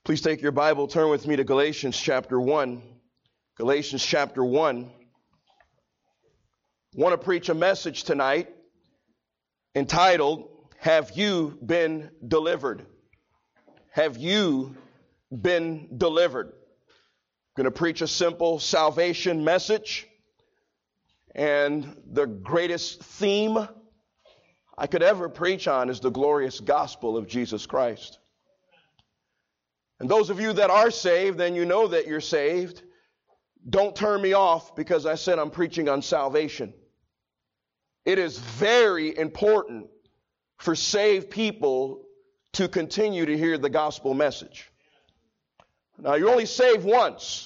Please take your Bible, turn with me to Galatians chapter 1. Galatians chapter 1. I want to preach a message tonight entitled, Have You Been Delivered? Have you been delivered? I'm going to preach a simple salvation message. And the greatest theme I could ever preach on is the glorious gospel of Jesus Christ. And those of you that are saved, then you know that you're saved. Don't turn me off because I said I'm preaching on salvation. It is very important for saved people to continue to hear the gospel message. Now, you're only saved once,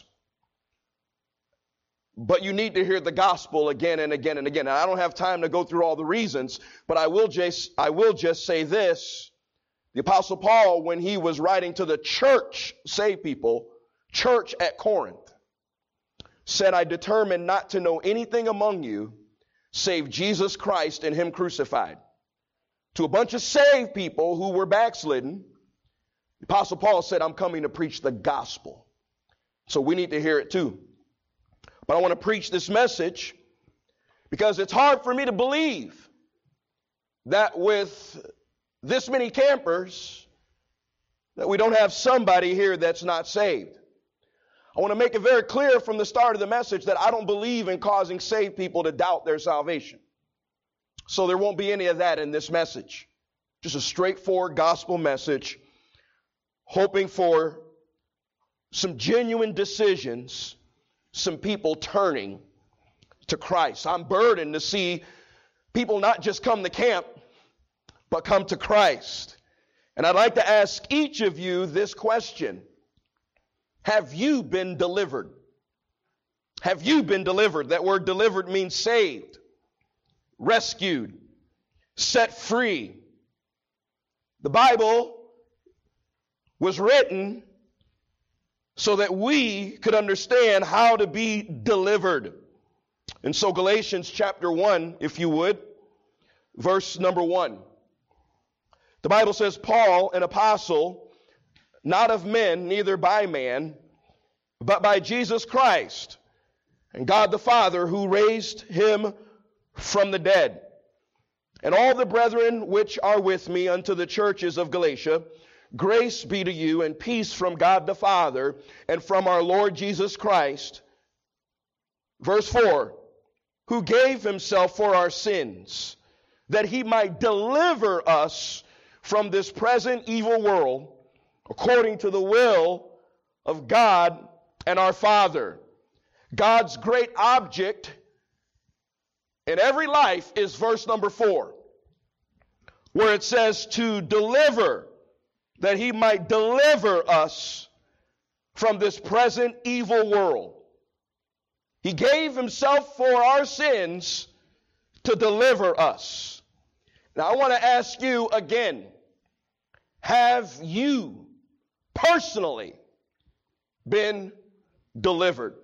but you need to hear the gospel again and again and again. And I don't have time to go through all the reasons, but I will just say this. The Apostle Paul, when he was writing to the church, saved people, church at Corinth, said, I determined not to know anything among you save Jesus Christ and him crucified. To a bunch of saved people who were backslidden, the Apostle Paul said, I'm coming to preach the gospel. So we need to hear it too. But I want to preach this message because it's hard for me to believe that with this many campers, that we don't have somebody here that's not saved. I want to make it very clear from the start of the message that I don't believe in causing saved people to doubt their salvation. So there won't be any of that in this message. Just a straightforward gospel message, hoping for some genuine decisions, some people turning to Christ. I'm burdened to see people not just come to camp, but come to Christ. And I'd like to ask each of you this question. Have you been delivered? Have you been delivered? That word delivered means saved, rescued, set free. The Bible was written so that we could understand how to be delivered. And so Galatians chapter 1, if you would, verse number 1. The Bible says, Paul, an apostle, not of men, neither by man, but by Jesus Christ, and God the Father, who raised him from the dead. And all the brethren which are with me unto the churches of Galatia, grace be to you and peace from God the Father and from our Lord Jesus Christ. Verse 4, who gave himself for our sins, that he might deliver us from this present evil world, according to the will of God and our Father. God's great object in every life is verse number 4, where it says to deliver, that he might deliver us from this present evil world. He gave himself for our sins to deliver us. Now I want to ask you again, have you personally been delivered?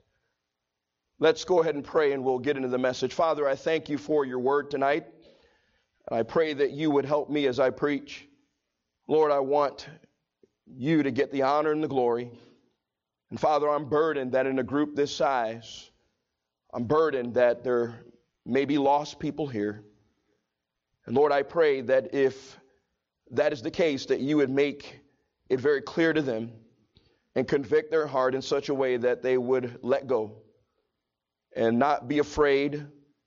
Let's go ahead and pray and we'll get into the message. Father, I thank you for your word tonight. And I pray that you would help me as I preach. Lord, I want you to get the honor and the glory. And Father, I'm burdened that in a group this size, I'm burdened that there may be lost people here. And Lord, I pray that if that is the case, that you would make it very clear to them and convict their heart in such a way that they would let go and not be afraid,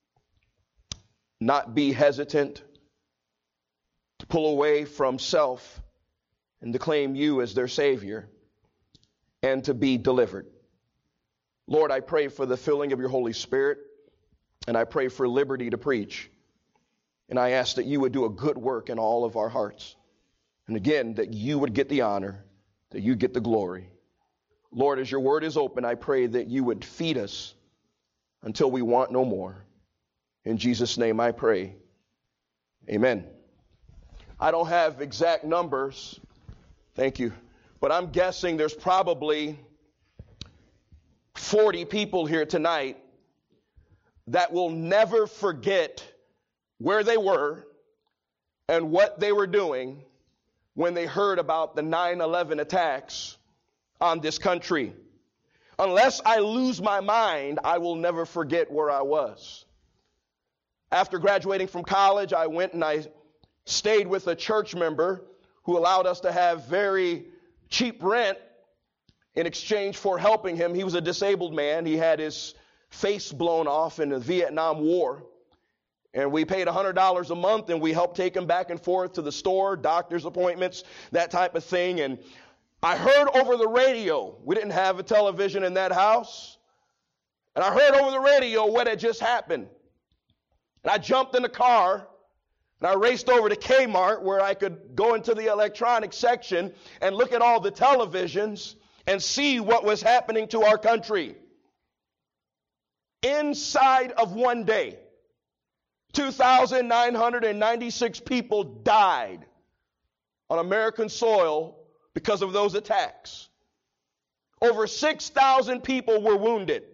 not be hesitant to pull away from self and to claim you as their Savior and to be delivered. Lord, I pray for the filling of your Holy Spirit, and I pray for liberty to preach. And I ask that you would do a good work in all of our hearts. And again, that you would get the honor, that you get the glory. Lord, as your word is open, I pray that you would feed us until we want no more. In Jesus' name I pray. Amen. I don't have exact numbers. Thank you. But I'm guessing there's probably 40 people here tonight that will never forget where they were and what they were doing when they heard about the 9/11 attacks on this country. Unless I lose my mind, I will never forget where I was. After graduating from college, I went and I stayed with a church member who allowed us to have very cheap rent in exchange for helping him. He was a disabled man. He had his face blown off in the Vietnam War. And we paid $100 a month, and we helped take him back and forth to the store, doctor's appointments, that type of thing. And I heard over the radio, we didn't have a television in that house, and I heard over the radio what had just happened. And I jumped in the car, and I raced over to Kmart where I could go into the electronics section and look at all the televisions and see what was happening to our country. Inside of one day, 2,996 people died on American soil because of those attacks. Over 6,000 people were wounded.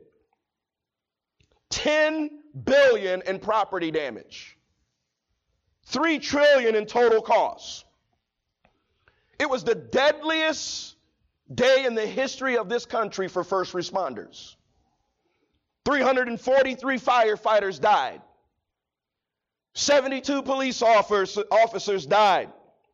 10 billion in property damage. 3 trillion in total costs. It was the deadliest day in the history of this country for first responders. 343 firefighters died. 72 police officers died.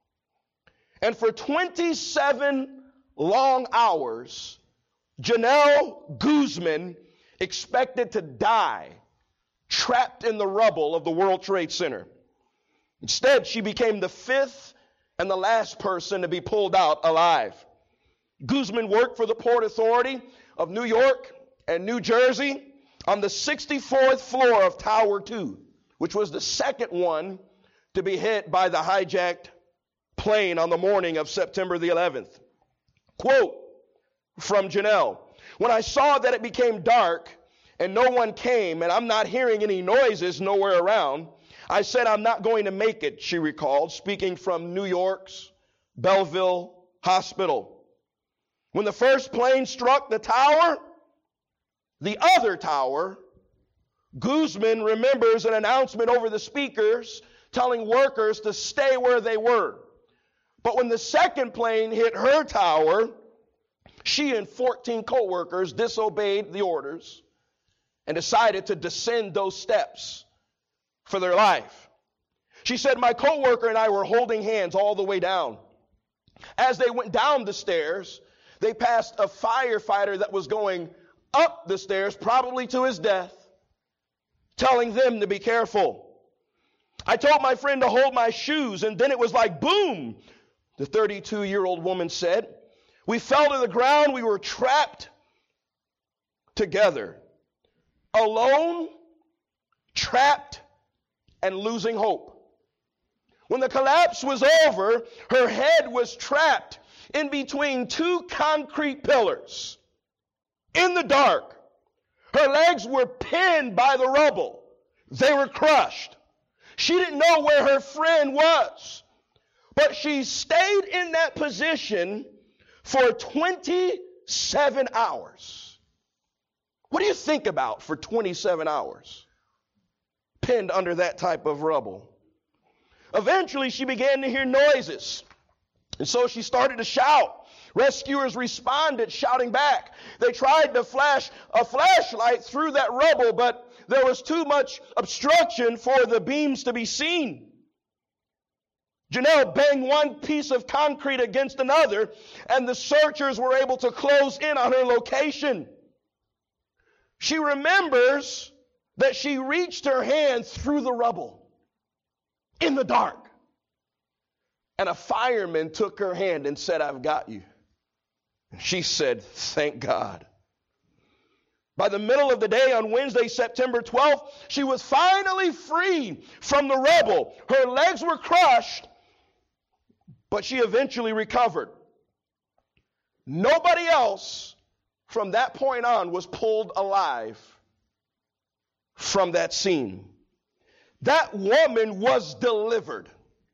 And for 27 long hours, Janelle Guzman expected to die trapped in the rubble of the World Trade Center. Instead, she became the 5th and the last person to be pulled out alive. Guzman worked for the Port Authority of New York and New Jersey on the 64th floor of Tower 2, which was the second one to be hit by the hijacked plane on the morning of September the 11th. Quote from Janelle: "When I saw that it became dark and no one came and I'm not hearing any noises nowhere around, I said I'm not going to make it," she recalled, speaking from New York's Belleville Hospital. When the first plane struck the tower, the other tower, Guzman remembers an announcement over the speakers telling workers to stay where they were. But when the second plane hit her tower, she and 14 co-workers disobeyed the orders and decided to descend those steps for their life. She said, "My co-worker and I were holding hands all the way down. As they went down the stairs, they passed a firefighter that was going up the stairs, probably to his death, telling them to be careful. I told my friend to hold my shoes, and then it was like boom," the 32-year-old woman said. "We fell to the ground. We were trapped together, alone, trapped, and losing hope. When the collapse was over, her head was trapped in between 2 concrete pillars in the dark. Her legs were pinned by the rubble. They were crushed. She didn't know where her friend was, but she stayed in that position for 27 hours. What do you think about for 27 hours? Pinned under that type of rubble. Eventually, she began to hear noises, and so she started to shout. Rescuers responded, shouting back. They tried to flash a flashlight through that rubble, but there was too much obstruction for the beams to be seen. Janelle banged one piece of concrete against another, and the searchers were able to close in on her location. She remembers that she reached her hand through the rubble in the dark, and a fireman took her hand and said, "I've got you." And she said, "Thank God." By the middle of the day on Wednesday, September 12th, she was finally free from the rubble. Her legs were crushed, but she eventually recovered. Nobody else from that point on was pulled alive from that scene. That woman was delivered.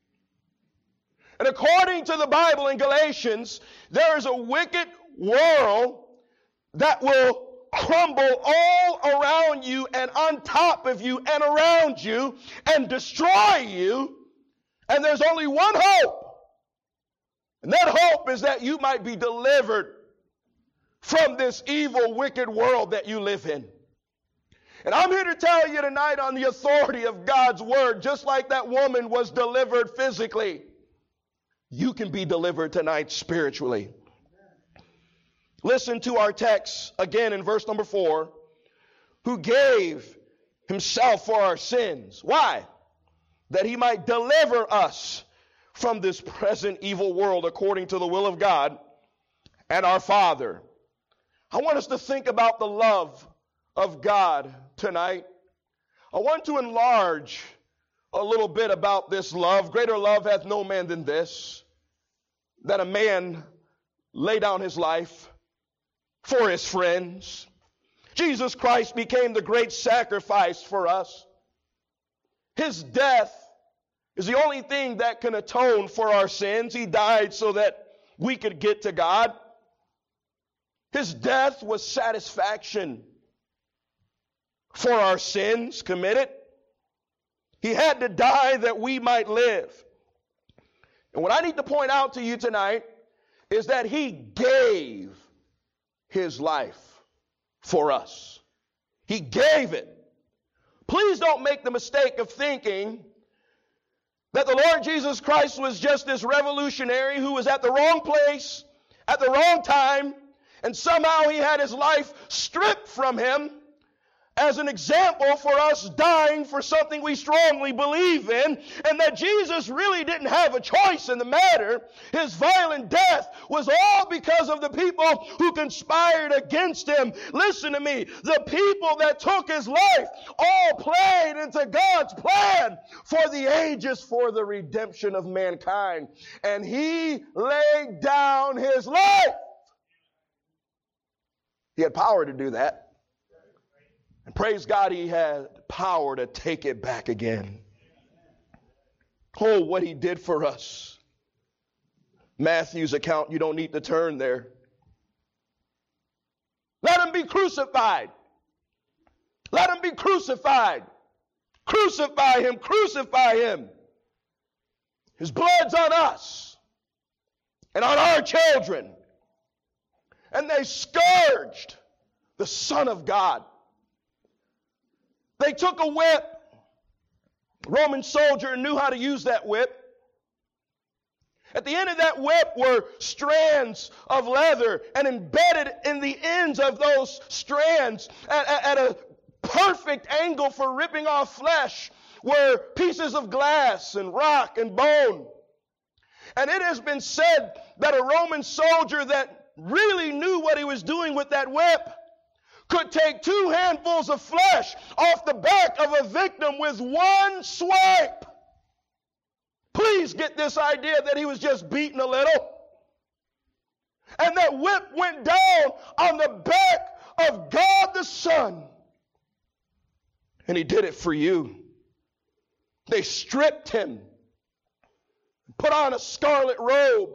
And according to the Bible in Galatians, there is a wicked world that will crumble all around you and on top of you and around you and destroy you. And there's only one hope. And that hope is that you might be delivered from this evil, wicked world that you live in. And I'm here to tell you tonight on the authority of God's word, just like that woman was delivered physically, you can be delivered tonight spiritually. Listen to our text again in verse number 4. Who gave himself for our sins. Why? That he might deliver us from this present evil world according to the will of God and our Father. I want us to think about the love of God tonight. I want to enlarge a little bit about this love. Greater love hath no man than this, that a man lay down his life for his friends. Jesus Christ became the great sacrifice for us. His death is the only thing that can atone for our sins. He died so that we could get to God. His death was satisfaction for our sins committed. He had to die that we might live. And what I need to point out to you tonight is that he gave his life for us. He gave it. Please don't make the mistake of thinking that the Lord Jesus Christ was just this revolutionary who was at the wrong place at the wrong time, and somehow he had his life stripped from him as an example for us dying for something we strongly believe in, and that Jesus really didn't have a choice in the matter. His violent death was all because of the people who conspired against him. Listen to me. The people that took his life all played into God's plan for the ages for the redemption of mankind. And he laid down his life. He had power to do that. And praise God, he had power to take it back again. Oh, what he did for us. Matthew's account, you don't need to turn there. Let him be crucified. Let him be crucified. Crucify him, crucify him. His blood's on us and on our children. And they scourged the Son of God. They took a whip. A Roman soldier knew how to use that whip. At the end of that whip were strands of leather, and embedded in the ends of those strands at a perfect angle for ripping off flesh were pieces of glass and rock and bone. And it has been said that a Roman soldier that really knew what he was doing with that whip could take 2 handfuls of flesh off the back of a victim with one swipe. Please get this idea that he was just beaten a little. And that whip went down on the back of God the Son. And he did it for you. They stripped him, put on a scarlet robe.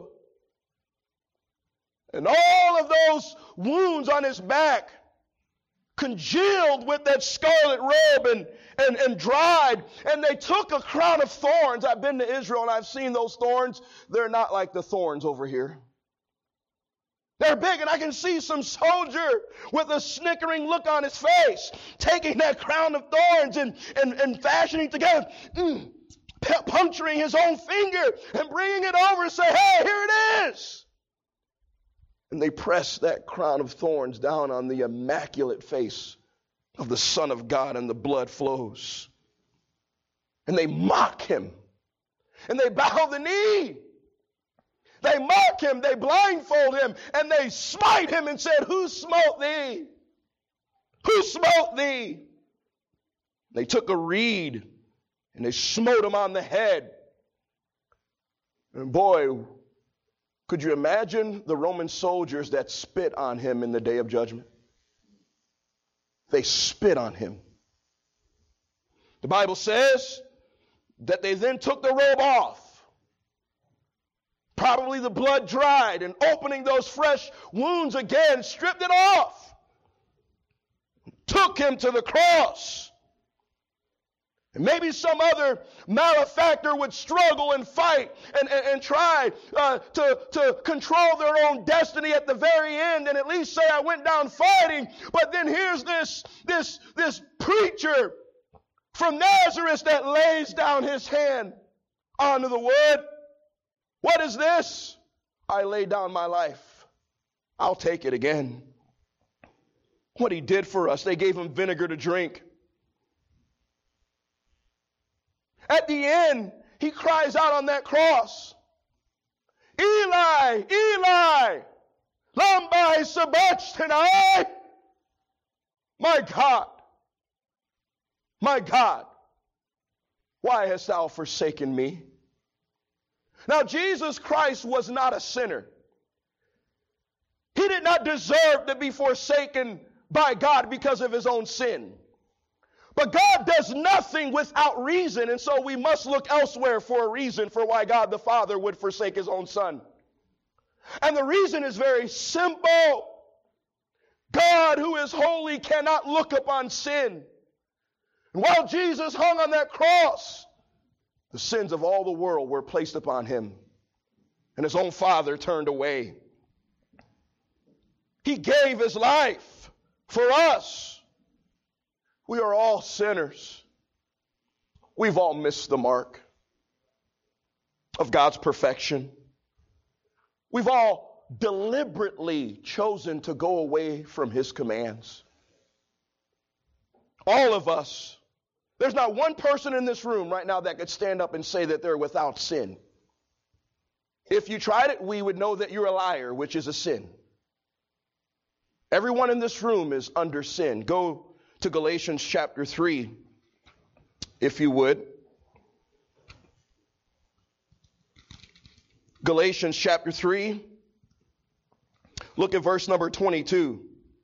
And all of those wounds on his back congealed with that scarlet robe and dried. And they took a crown of thorns. I've been to Israel and I've seen those thorns. They're not like the thorns over here. They're big, and I can see some soldier with a snickering look on his face taking that crown of thorns and fashioning together, puncturing his own finger and bringing it over and say, hey, here it is. And they press that crown of thorns down on the immaculate face of the Son of God, and the blood flows. And they mock him. And they bow the knee. They mock him. They blindfold him. And they smite him and said, who smote thee? Who smote thee? They took a reed and they smote him on the head. And boy, could you imagine the Roman soldiers that spit on him in the day of judgment? They spit on him. The Bible says that they then took the robe off. Probably the blood dried, and opening those fresh wounds again, stripped it off. Took him to the cross. Maybe some other malefactor would struggle and fight and try to control their own destiny at the very end and at least say, I went down fighting. But then here's this preacher from Nazareth that lays down his hand onto the wood. What is this? I lay down my life. I'll take it again. What he did for us, they gave him vinegar to drink. At the end, he cries out on that cross, Eli, Eli, lama sabachthani. My God, why hast thou forsaken me? Now, Jesus Christ was not a sinner. He did not deserve to be forsaken by God because of his own sin. But God does nothing without reason, and so we must look elsewhere for a reason for why God the Father would forsake his own Son. And the reason is very simple. God, who is holy, cannot look upon sin. And while Jesus hung on that cross, the sins of all the world were placed upon him, and his own Father turned away. He gave his life for us. We are all sinners. We've all missed the mark of God's perfection. We've all deliberately chosen to go away from his commands. All of us. There's not one person in this room right now that could stand up and say that they're without sin. If you tried it, we would know that you're a liar, which is a sin. Everyone in this room is under sin. Go to Galatians chapter 3, if you would. Galatians chapter 3. Look at verse number 22.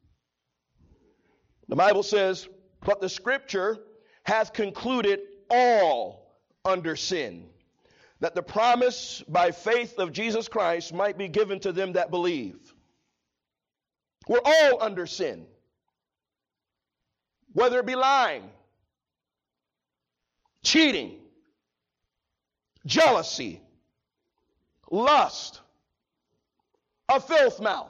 The Bible says, but the scripture hath concluded all under sin, that the promise by faith of Jesus Christ might be given to them that believe. We're all under sin. Whether it be lying, cheating, jealousy, lust, a filth mouth,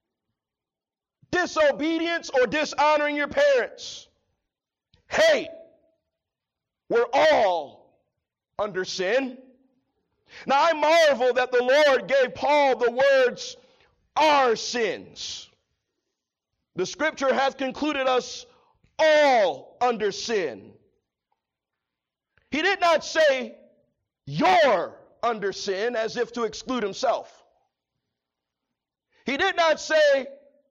disobedience or dishonoring your parents, hate. We're all under sin. Now I marvel that the Lord gave Paul the words, our sins. The scripture hath concluded us all under sin. He did not say you're under sin as if to exclude himself. He did not say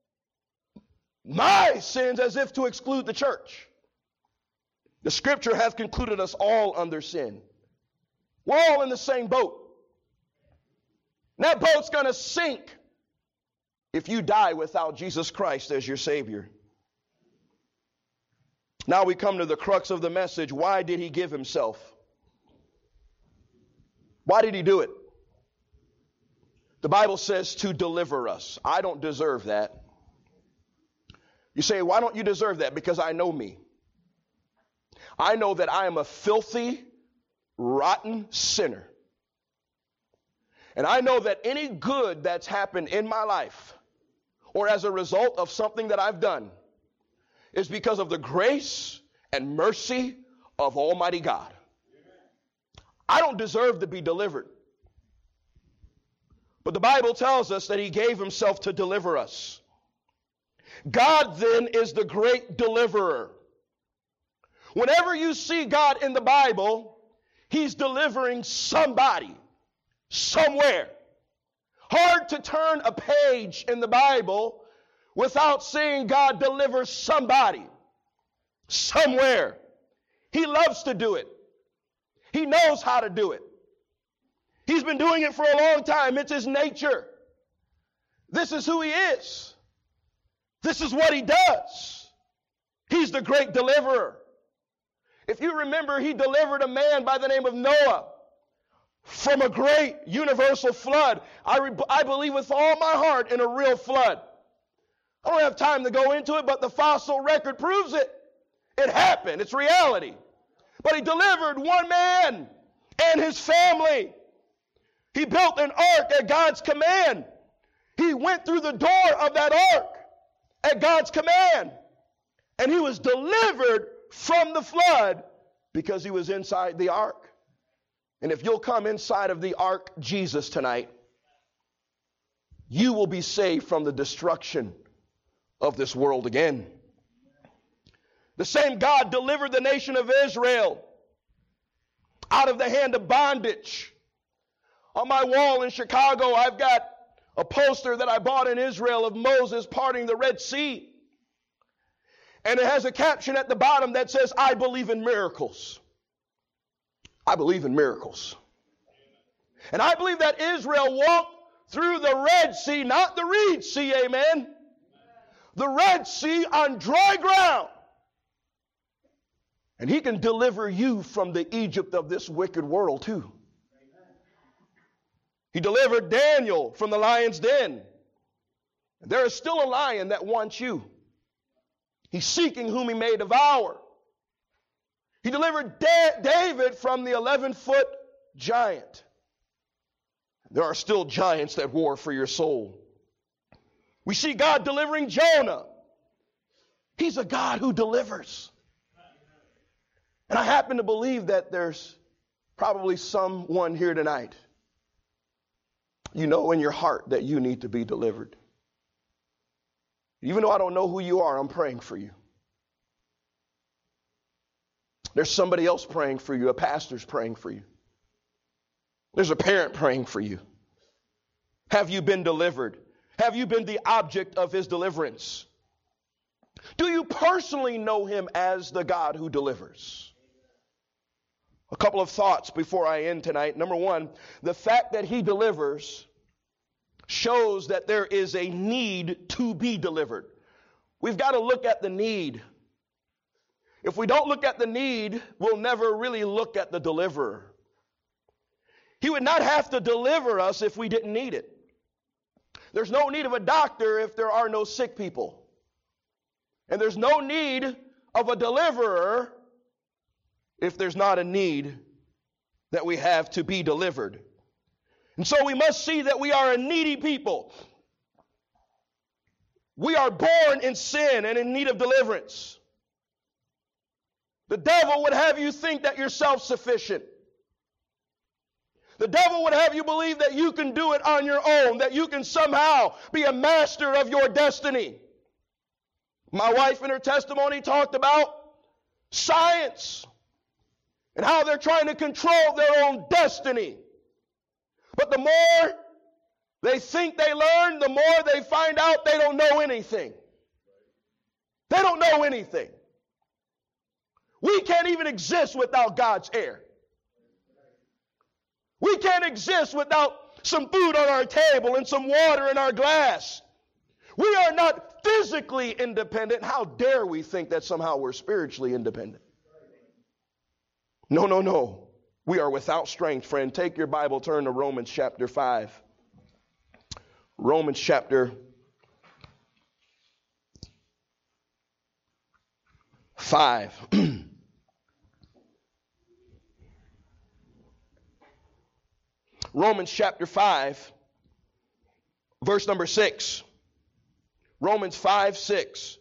my sins as if to exclude the church. The scripture hath concluded us all under sin. We're all in the same boat. And that boat's going to sink if you die without Jesus Christ as your Savior. Now we come to the crux of the message. Why did he give himself? Why did he do it? The Bible says to deliver us. I don't deserve that. You say, why don't you deserve that? Because I know me. I know that I am a filthy, rotten sinner. And I know that any good that's happened in my life, or as a result of something that I've done, is because of the grace and mercy of Almighty God. I don't deserve to be delivered. But the Bible tells us that he gave himself to deliver us. God then is the great deliverer. Whenever you see God in the Bible, he's delivering somebody, somewhere. Hard to turn a page in the Bible without seeing God deliver somebody, somewhere. He loves to do it. He knows how to do it. He's been doing it for a long time. It's his nature. This is who he is. This is what he does. He's the great deliverer. If you remember, he delivered a man by the name of Noah from a great universal flood. I believe with all my heart in a real flood. I don't have time to go into it, but the fossil record proves it. It happened. It's reality. But he delivered one man and his family. He built an ark at God's command. He went through the door of that ark at God's command. And he was delivered from the flood because he was inside the ark. And if you'll come inside of the ark, Jesus, tonight, you will be saved from the destruction of this world again. The same God delivered the nation of Israel out of the hand of bondage. On my wall in Chicago, I've got a poster that I bought in Israel of Moses parting the Red Sea. And it has a caption at the bottom that says, I believe in miracles. I believe in miracles. And I believe that Israel walked through the Red Sea, not the Reed Sea, amen. The Red Sea on dry ground. And he can deliver you from the Egypt of this wicked world too. He delivered Daniel from the lion's den. There is still a lion that wants you. He's seeking whom he may devour. He delivered David from the 11-foot giant. There are still giants that war for your soul. We see God delivering Jonah. He's a God who delivers. And I happen to believe that there's probably someone here tonight. You know in your heart that you need to be delivered. Even though I don't know who you are, I'm praying for you. There's somebody else praying for you. A pastor's praying for you. There's a parent praying for you. Have you been delivered? Have you been the object of his deliverance? Do you personally know him as the God who delivers? A couple of thoughts before I end tonight. Number one, the fact that he delivers shows that there is a need to be delivered. We've got to look at the need. If we don't look at the need, we'll never really look at the deliverer. He would not have to deliver us if we didn't need it. There's no need of a doctor if there are no sick people. And there's no need of a deliverer if there's not a need that we have to be delivered. And so we must see that we are a needy people. We are born in sin and in need of deliverance. The devil would have you think that you're self-sufficient. The devil would have you believe that you can do it on your own, that you can somehow be a master of your destiny. My wife in her testimony talked about science and how they're trying to control their own destiny. But the more they think they learn, the more they find out they don't know anything. They don't know anything. We can't even exist without God's air. We can't exist without some food on our table and some water in our glass. We are not physically independent. How dare we think that somehow we're spiritually independent? No, no, no. We are without strength, friend. Take your Bible, turn to Romans chapter 5. Romans chapter 5. Romans chapter 5, verse number 6. Romans 5:6.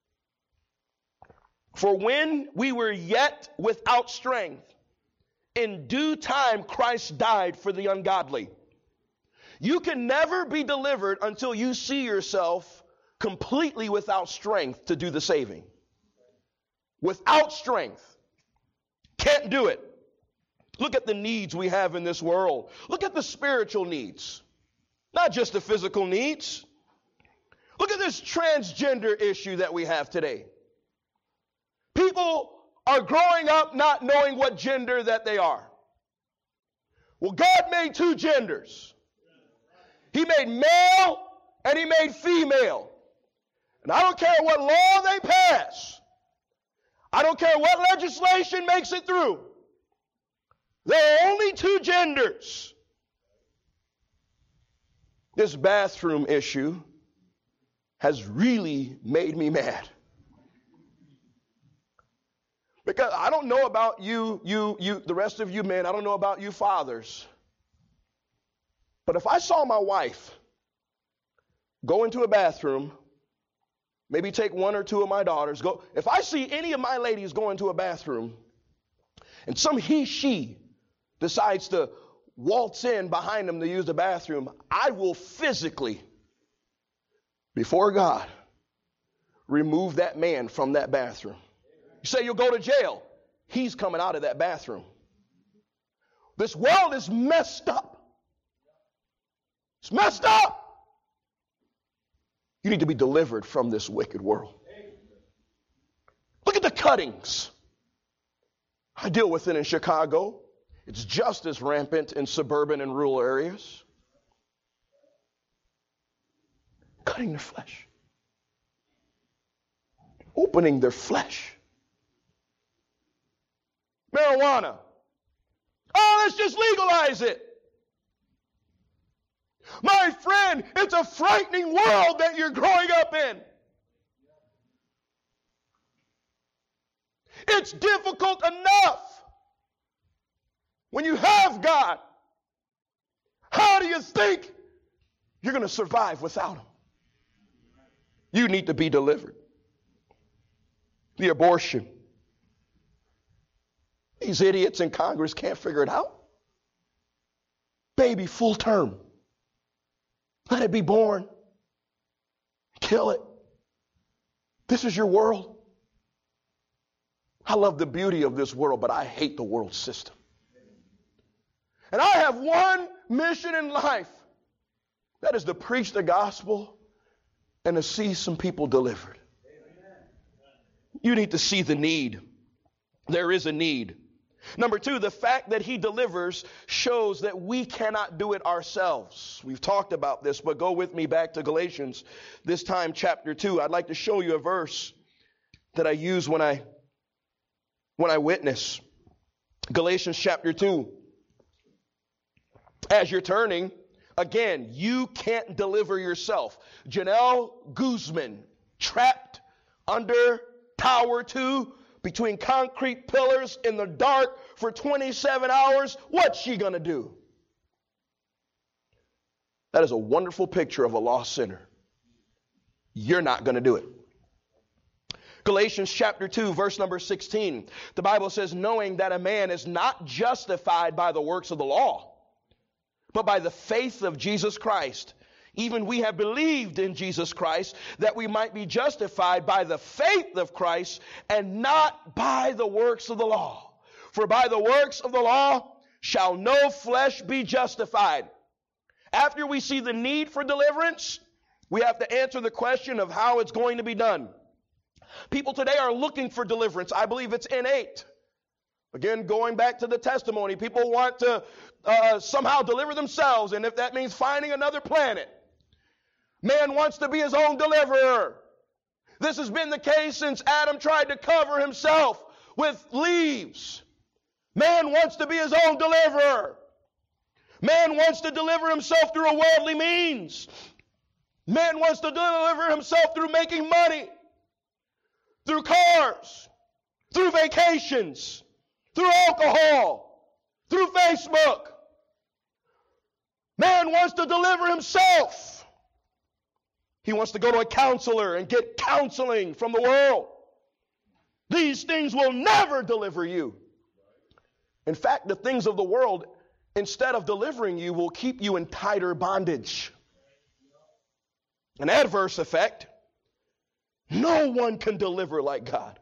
For when we were yet without strength, in due time Christ died for the ungodly. You can never be delivered until you see yourself completely without strength to do the saving. Without strength. Can't do it. Look at the needs we have in this world. Look at the spiritual needs. Not just the physical needs. Look at this transgender issue that we have today. People are growing up not knowing what gender that they are. Well, God made two genders. He made male and he made female. And I don't care what law they pass. I don't care what legislation makes it through. There are only two genders. This bathroom issue has really made me mad. Because I don't know about you, the rest of you men, I don't know about you fathers. But if I saw my wife go into a bathroom, maybe take one or two of my daughters, if I see any of my ladies go into a bathroom and some she decides to waltz in behind them to use the bathroom, I will physically, before God, remove that man from that bathroom. You say you'll go to jail. He's coming out of that bathroom. This world is messed up. It's messed up. You need to be delivered from this wicked world. Look at the cuttings. I deal with it in Chicago. It's just as rampant in suburban and rural areas. Cutting their flesh. Opening their flesh. Marijuana. Oh, let's just legalize it. My friend, it's a frightening world that you're growing up in. It's difficult enough when you have God. How do you think you're going to survive without Him? You need to be delivered. The abortion. These idiots in Congress can't figure it out. Baby full term. Let it be born. Kill it. This is your world. I love the beauty of this world, but I hate the world system. And I have one mission in life. That is to preach the gospel and to see some people delivered. You need to see the need. There is a need. Number two, the fact that He delivers shows that we cannot do it ourselves. We've talked about this, but go with me back to Galatians, this time chapter 2. I'd like to show you a verse that I use when I witness. Galatians chapter 2. As you're turning, again, you can't deliver yourself. Janelle Guzman, trapped under Tower 2, between concrete pillars in the dark for 27 hours. What's she going to do? That is a wonderful picture of a lost sinner. You're not going to do it. Galatians chapter 2, verse number 16. The Bible says, knowing that a man is not justified by the works of the law, but by the faith of Jesus Christ. Even we have believed in Jesus Christ, that we might be justified by the faith of Christ and not by the works of the law. For by the works of the law shall no flesh be justified. After we see the need for deliverance, we have to answer the question of how it's going to be done. People today are looking for deliverance. I believe it's innate. Again, going back to the testimony, people want to somehow deliver themselves, and if that means finding another planet. Man wants to be his own deliverer. This has been the case since Adam tried to cover himself with leaves. Man wants to be his own deliverer. Man wants to deliver himself through a worldly means. Man wants to deliver himself through making money, through cars, through vacations, through alcohol, through Facebook. Man wants to deliver himself. He wants to go to a counselor and get counseling from the world. These things will never deliver you. In fact, the things of the world, instead of delivering you, will keep you in tighter bondage. An adverse effect. No one can deliver like God.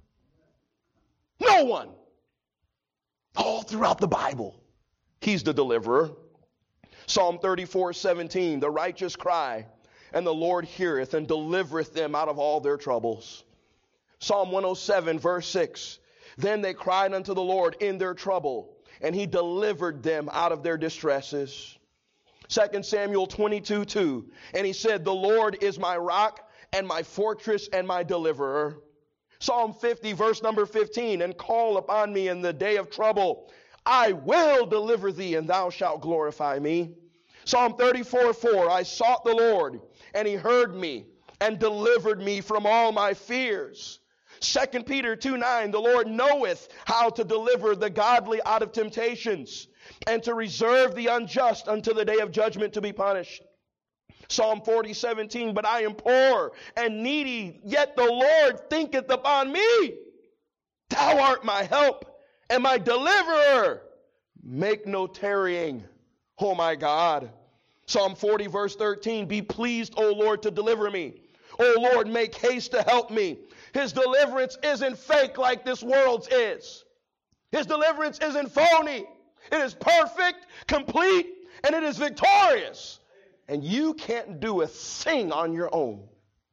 No one. All throughout the Bible, He's the deliverer. Psalm 34:17, the righteous cry, and the Lord heareth and delivereth them out of all their troubles. Psalm 107, verse 6. Then they cried unto the Lord in their trouble, and He delivered them out of their distresses. 2 Samuel 22:2. And he said, the Lord is my rock and my fortress and my deliverer. Psalm 50, verse number 15. And call upon me in the day of trouble. I will deliver thee, and thou shalt glorify me. Psalm 34:4. I sought the Lord, and He heard me and delivered me from all my fears. 2 Peter 2:9, the Lord knoweth how to deliver the godly out of temptations and to reserve the unjust until the day of judgment to be punished. Psalm 40:17, but I am poor and needy, yet the Lord thinketh upon me. Thou art my help and my deliverer. Make no tarrying, O my God. Psalm 40 verse 13, be pleased, O Lord, to deliver me. O Lord, make haste to help me. His deliverance isn't fake like this world's is. His deliverance isn't phony. It is perfect, complete, and it is victorious. And you can't do a thing on your own.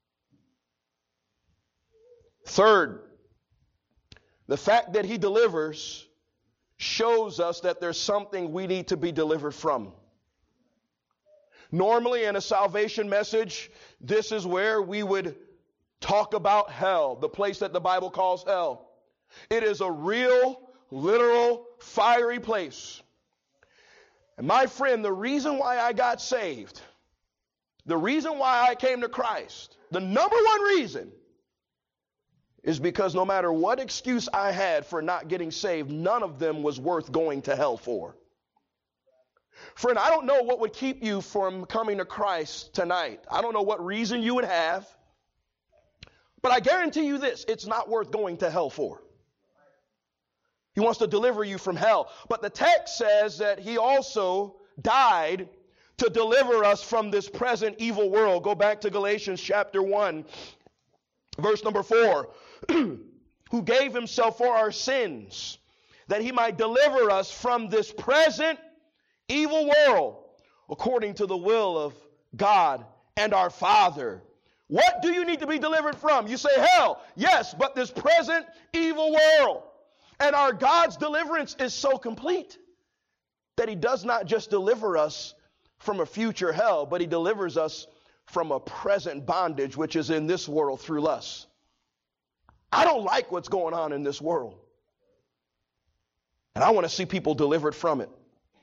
Third, the fact that he delivers shows us that there's something we need to be delivered from. Normally in a salvation message, this is where we would talk about hell, the place that the Bible calls hell. It is a real, literal, fiery place. And my friend, the reason why I got saved, the reason why I came to Christ, the number one reason is because no matter what excuse I had for not getting saved, none of them was worth going to hell for. Friend, I don't know what would keep you from coming to Christ tonight. I don't know what reason you would have, but I guarantee you this, it's not worth going to hell for. He wants to deliver you from hell. But the text says that he also died to deliver us from this present evil world. Go back to Galatians chapter 1, verse number 4. Who gave himself for our sins, that he might deliver us from this present evil world, according to the will of God and our Father. What do you need to be delivered from? You say hell. Yes, but this present evil world. And our God's deliverance is so complete that he does not just deliver us from a future hell, but he delivers us from a present bondage, which is in this world through lust. I don't like what's going on in this world. And I want to see people delivered from it.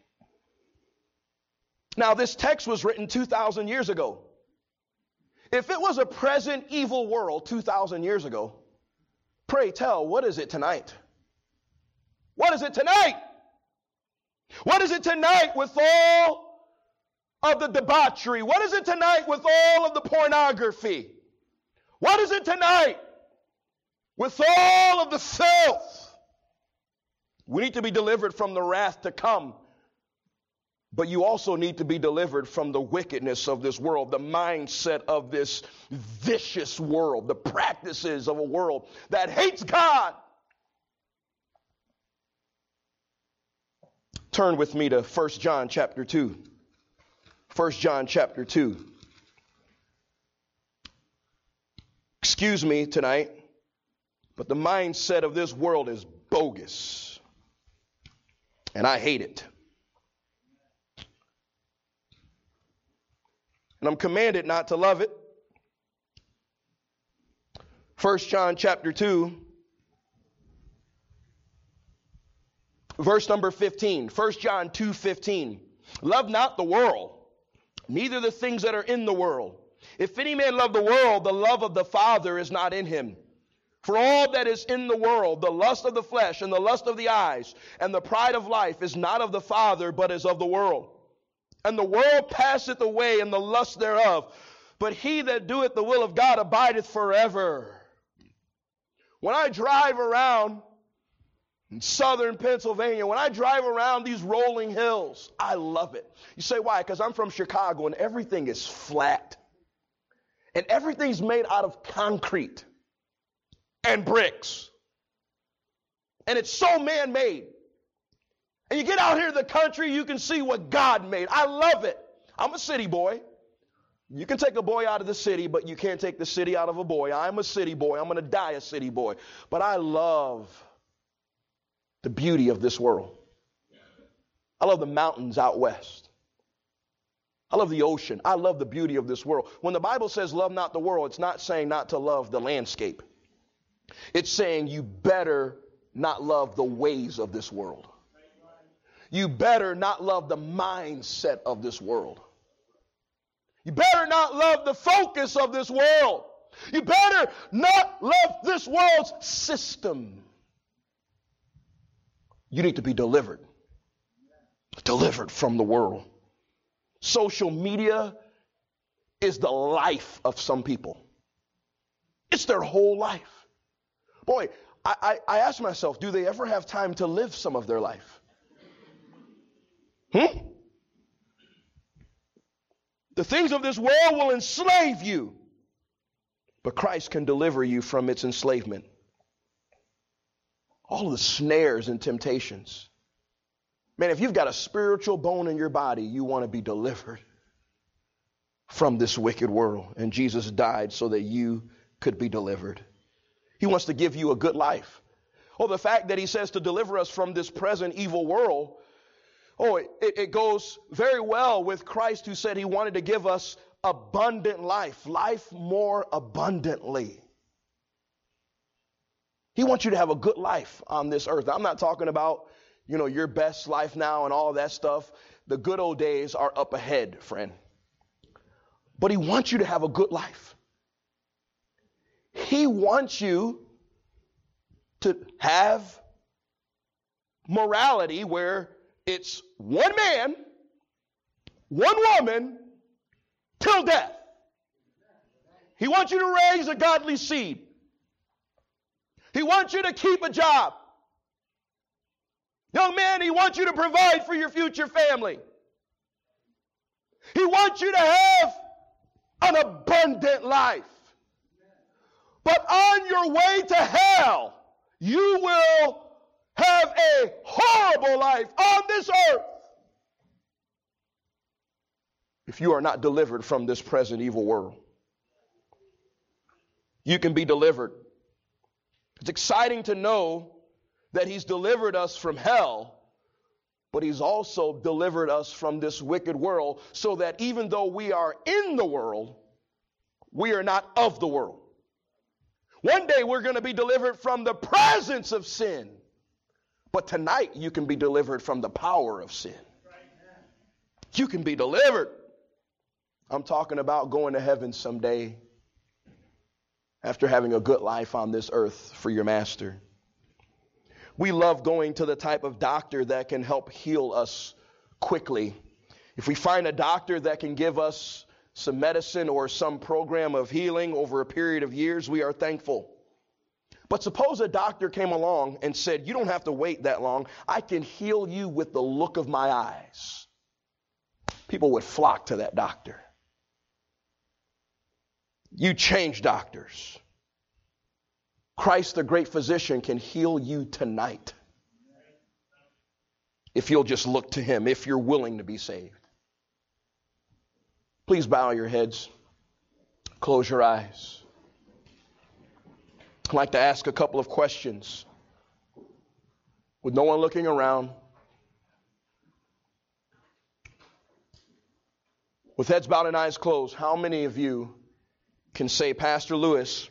Now, this text was written 2,000 years ago. If it was a present evil world 2,000 years ago, pray tell, what is it tonight? What is it tonight? What is it tonight with all of the debauchery? What is it tonight with all of the pornography? What is it tonight with all of the filth? We need to be delivered from the wrath to come. But you also need to be delivered from the wickedness of this world, the mindset of this vicious world, the practices of a world that hates God. Turn with me to 1 John chapter 2. 1 John chapter 2. Excuse me tonight, but the mindset of this world is bogus. And I hate it. And I'm commanded not to love it. 1 John chapter 2, verse number 15. 1 John 2:15. Love not the world, neither the things that are in the world. If any man love the world, the love of the Father is not in him. For all that is in the world, the lust of the flesh and the lust of the eyes and the pride of life is not of the Father, but is of the world. And the world passeth away and the lust thereof, but he that doeth the will of God abideth forever. When I drive around in southern Pennsylvania, when I drive around these rolling hills, I love it. You say, why? Because I'm from Chicago and everything is flat. And everything's made out of concrete and bricks. And it's so man-made. And you get out here in the country, you can see what God made. I love it. I'm a city boy. You can take a boy out of the city, but you can't take the city out of a boy. I'm a city boy. I'm going to die a city boy. But I love the beauty of this world. I love the mountains out west. I love the ocean. I love the beauty of this world. When the Bible says love not the world, it's not saying not to love the landscape. It's saying you better not love the ways of this world. You better not love the mindset of this world. You better not love the focus of this world. You better not love this world's system. You need to be delivered. Delivered from the world. Social media is the life of some people. It's their whole life. Boy, I ask myself, do they ever have time to live some of their life? The things of this world will enslave you, but Christ can deliver you from its enslavement. All of the snares and temptations. Man, if you've got a spiritual bone in your body, you want to be delivered from this wicked world. And Jesus died so that you could be delivered. He wants to give you a good life. Oh, the fact that he says to deliver us from this present evil world, it goes very well with Christ, who said he wanted to give us abundant life, life more abundantly. He wants you to have a good life on this earth. I'm not talking about, your best life now and all that stuff. The good old days are up ahead, friend. But he wants you to have a good life. He wants you to have morality where it's one man, one woman, till death. He wants you to raise a godly seed. He wants you to keep a job. Young man, he wants you to provide for your future family. He wants you to have an abundant life. But on your way to hell, you will have a horrible life on this earth if you are not delivered from this present evil world. You can be delivered. It's exciting to know that he's delivered us from hell, but he's also delivered us from this wicked world, so that even though we are in the world, we are not of the world. One day we're going to be delivered from the presence of sin. But tonight you can be delivered from the power of sin. You can be delivered. I'm talking about going to heaven someday after having a good life on this earth for your master. We love going to the type of doctor that can help heal us quickly. If we find a doctor that can give us some medicine or some program of healing over a period of years, we are thankful. But suppose a doctor came along and said, you don't have to wait that long. I can heal you with the look of my eyes. People would flock to that doctor. You change doctors. Christ, the great physician, can heal you tonight. If you'll just look to him, if you're willing to be saved. Please bow your heads. Close your eyes. I'd like to ask a couple of questions with no one looking around. With heads bowed and eyes closed, how many of you can say, Pastor Lewis,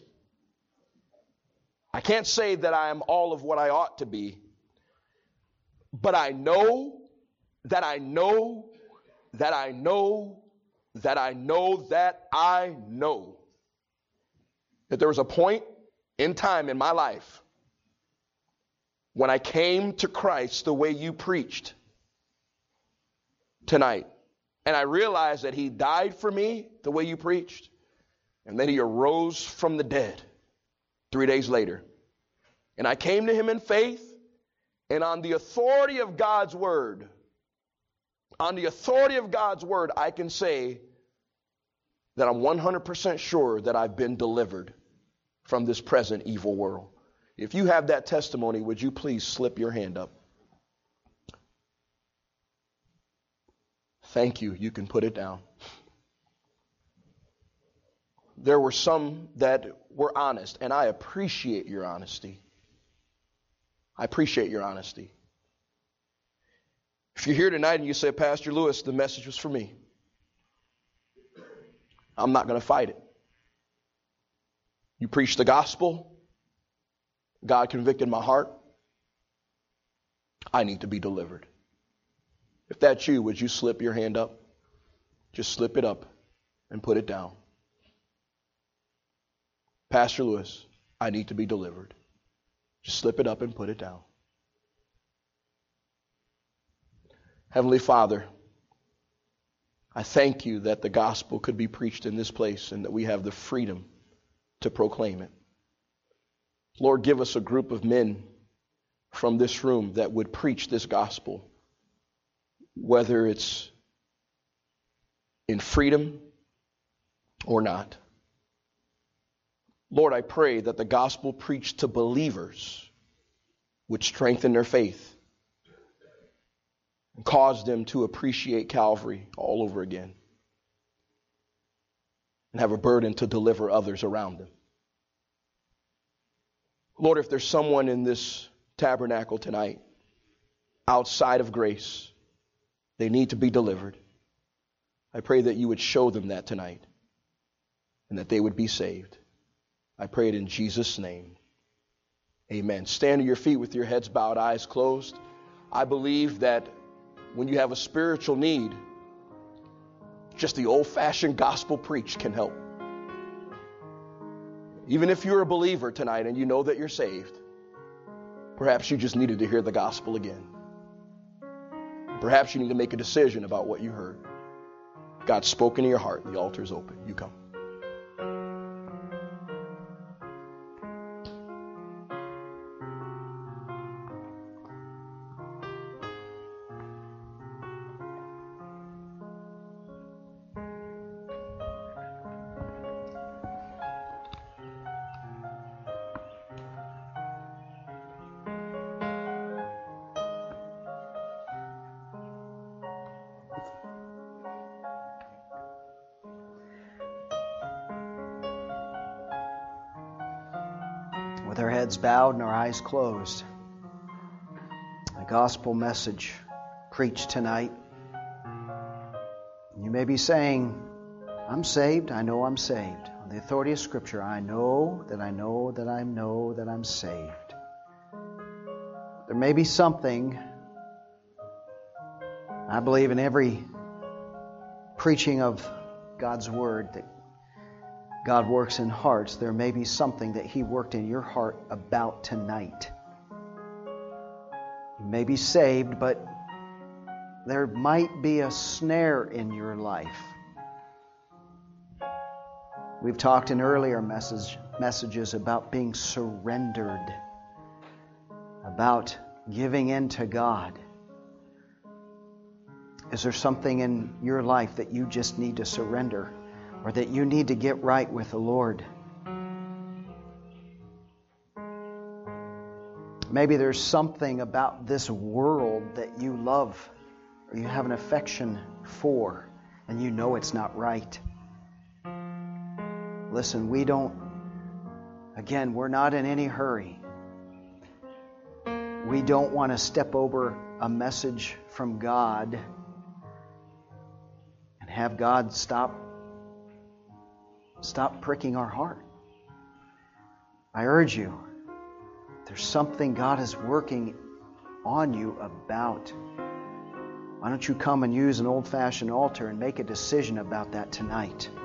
I can't say that I am all of what I ought to be, but I know that I know that I know that I know that I know that there was a point in time in my life when I came to Christ the way you preached tonight. And I realized that he died for me the way you preached, and then he arose from the dead 3 days later. And I came to him in faith, and on the authority of God's word, I can say that I'm 100% sure that I've been delivered from this present evil world. If you have that testimony, would you please slip your hand up? Thank you. You can put it down. There were some that were honest, and I appreciate your honesty. I appreciate your honesty. If you're here tonight and you say, Pastor Lewis, the message was for me, I'm not going to fight it. You preached the gospel. God convicted my heart. I need to be delivered. If that's you, would you slip your hand up? Just slip it up and put it down. Pastor Lewis, I need to be delivered. Just slip it up and put it down. Heavenly Father, I thank you that the gospel could be preached in this place and that we have the freedom to proclaim it. Lord, give us a group of men from this room that would preach this gospel, whether it's in freedom or not. Lord, I pray that the gospel preached to believers would strengthen their faith and cause them to appreciate Calvary all over again and have a burden to deliver others around them. Lord, if there's someone in this tabernacle tonight outside of grace, they need to be delivered. I pray that you would show them that tonight and that they would be saved. I pray it in Jesus' name. Amen. Stand to your feet with your heads bowed, eyes closed. I believe that when you have a spiritual need, just the old-fashioned gospel preach can help. Even if you're a believer tonight and you know that you're saved, perhaps you just needed to hear the gospel again. Perhaps you need to make a decision about what you heard. God's spoken to your heart. The altar is open. You come. With our heads bowed and our eyes closed, a gospel message preached tonight. You may be saying, I'm saved, I know I'm saved. On the authority of Scripture, I know that I know that I know that I'm saved. There may be something, I believe in every preaching of God's Word, that God works in hearts. There may be something that He worked in your heart about tonight. You may be saved, but there might be a snare in your life. We've talked in earlier messages about being surrendered, about giving in to God. Is there something in your life that you just need to surrender? Or that you need to get right with the Lord? Maybe there's something about this world that you love or you have an affection for, and you know it's not right. Listen, we're not in any hurry. We don't want to step over a message from God and have God stop pricking our heart. I urge you, there's something God is working on you about. Why don't you come and use an old-fashioned altar and make a decision about that tonight?